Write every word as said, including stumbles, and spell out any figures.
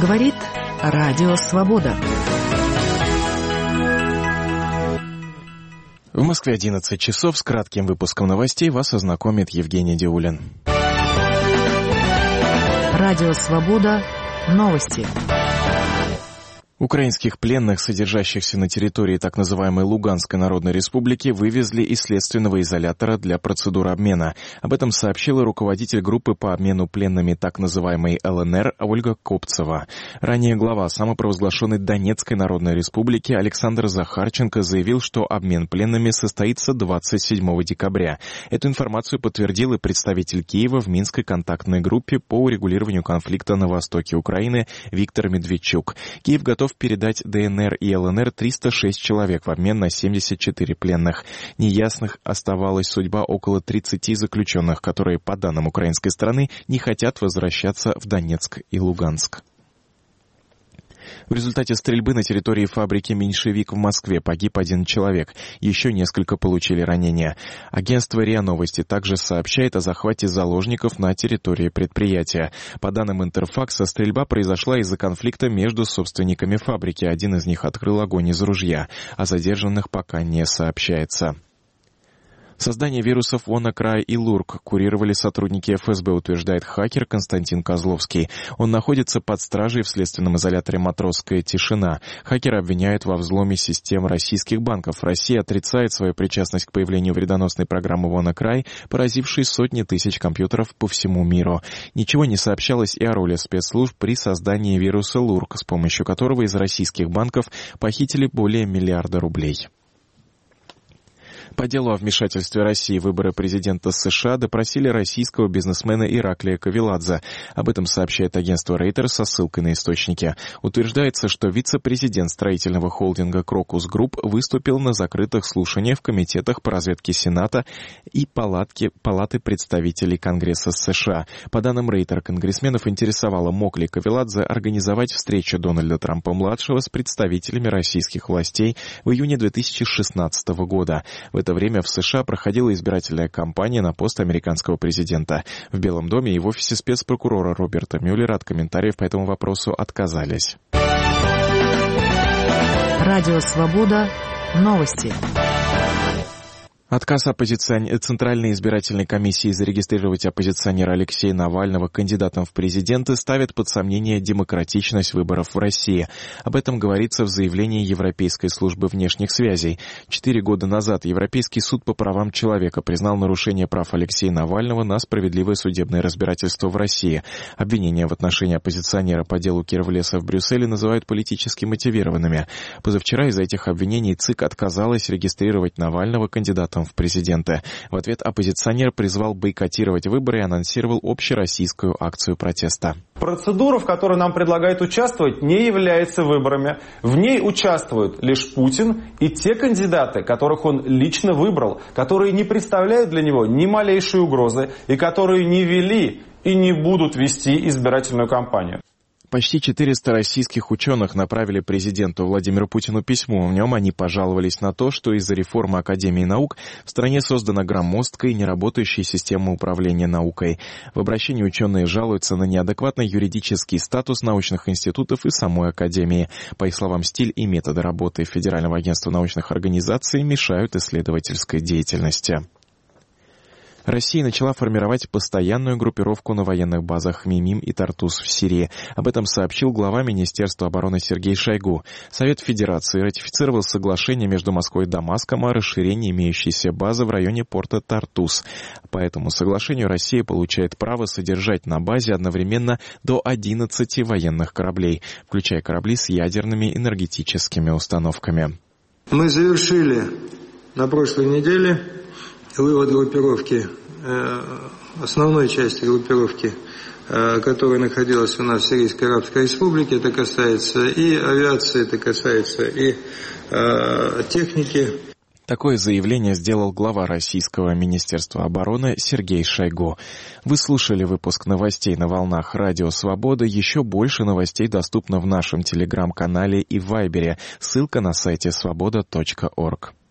Говорит Радио Свобода. В Москве одиннадцать часов. С кратким выпуском новостей вас ознакомит Евгений Диулин. Радио Свобода. Новости. Украинских пленных, содержащихся на территории так называемой Луганской Народной Республики, вывезли из следственного изолятора для процедуры обмена. Об этом сообщила руководитель группы по обмену пленными так называемой эл эн эр Ольга Копцева. Ранее глава самопровозглашенной Донецкой Народной Республики Александр Захарченко заявил, что обмен пленными состоится двадцать седьмого декабря. Эту информацию подтвердил и представитель Киева в Минской контактной группе по урегулированию конфликта на востоке Украины Виктор Медведчук. Киев готов передать дэ эн эр и эл эн эр триста шесть человек в обмен на семьдесят четыре пленных. Неясных оставалась судьба около тридцати заключенных, которые, по данным украинской стороны, не хотят возвращаться в Донецк и Луганск. В результате стрельбы на территории фабрики «Меньшевик» в Москве погиб один человек. Еще несколько получили ранения. Агентство РИА Новости также сообщает о захвате заложников на территории предприятия. По данным Интерфакса, стрельба произошла из-за конфликта между собственниками фабрики. Один из них открыл огонь из ружья. О задержанных пока не сообщается. Создание вирусов WannaCry и Lurk курировали сотрудники эф эс бэ, утверждает хакер Константин Козловский. Он находится под стражей в следственном изоляторе «Матросская тишина». Хакера обвиняют во взломе систем российских банков. Россия отрицает свою причастность к появлению вредоносной программы WannaCry, поразившей сотни тысяч компьютеров по всему миру. Ничего не сообщалось и о роли спецслужб при создании вируса Lurk, с помощью которого из российских банков похитили более миллиарда рублей. По делу о вмешательстве России в выборы президента США допросили российского бизнесмена Ираклия Кавеладзе. Об этом сообщает агентство Reuters со ссылкой на источники. Утверждается, что вице-президент строительного холдинга «Крокус Групп» выступил на закрытых слушаниях в комитетах по разведке Сената и палатке, Палаты представителей Конгресса США. По данным Reuters, конгрессменов интересовало, мог ли Кавеладзе организовать встречу Дональда Трампа-младшего с представителями российских властей в июне две тысячи шестнадцатого года. В В это время в США проходила избирательная кампания на пост американского президента. В Белом доме и в офисе спецпрокурора Роберта Мюллера от комментариев по этому вопросу отказались. Радио Свобода. Новости. Отказ оппозицион... Центральной избирательной комиссии зарегистрировать оппозиционера Алексея Навального кандидатом в президенты ставит под сомнение демократичность выборов в России. Об этом говорится в заявлении Европейской службы внешних связей. Четыре года назад Европейский суд по правам человека признал нарушение прав Алексея Навального на справедливое судебное разбирательство в России. Обвинения в отношении оппозиционера по делу Кировлеса в Брюсселе называют политически мотивированными. Позавчера из-за этих обвинений ЦИК отказалась регистрировать Навального кандидатом в президенты. В ответ оппозиционер призвал бойкотировать выборы и анонсировал общероссийскую акцию протеста. Процедура, в которой нам предлагают участвовать, не является выборами. В ней участвуют лишь Путин и те кандидаты, которых он лично выбрал, которые не представляют для него ни малейшей угрозы и которые не вели и не будут вести избирательную кампанию. Почти четыреста российских ученых направили президенту Владимиру Путину письмо. В нем они пожаловались на то, что из-за реформы Академии наук в стране создана громоздкая и неработающая система управления наукой. В обращении ученые жалуются на неадекватный юридический статус научных институтов и самой Академии. По их словам, стиль и методы работы Федерального агентства научных организаций мешают исследовательской деятельности. Россия начала формировать постоянную группировку на военных базах Мимим и Тартус в Сирии. Об этом сообщил глава Министерства обороны Сергей Шойгу. Совет Федерации ратифицировал соглашение между Москвой и Дамаском о расширении имеющейся базы в районе порта Тартус. По этому соглашению Россия получает право содержать на базе одновременно до одиннадцати военных кораблей, включая корабли с ядерными энергетическими установками. Мы завершили на прошлой неделе вывод группировки, основной части группировки, которая находилась у нас в Сирийской Арабской Республике. Это касается и авиации, это касается и техники. Такое заявление сделал глава Российского Министерства обороны Сергей Шойгу. Вы слушали выпуск новостей на волнах Радио Свобода. Еще больше новостей доступно в нашем телеграм-канале и в Вайбере. Ссылка на сайте свобода точка орг.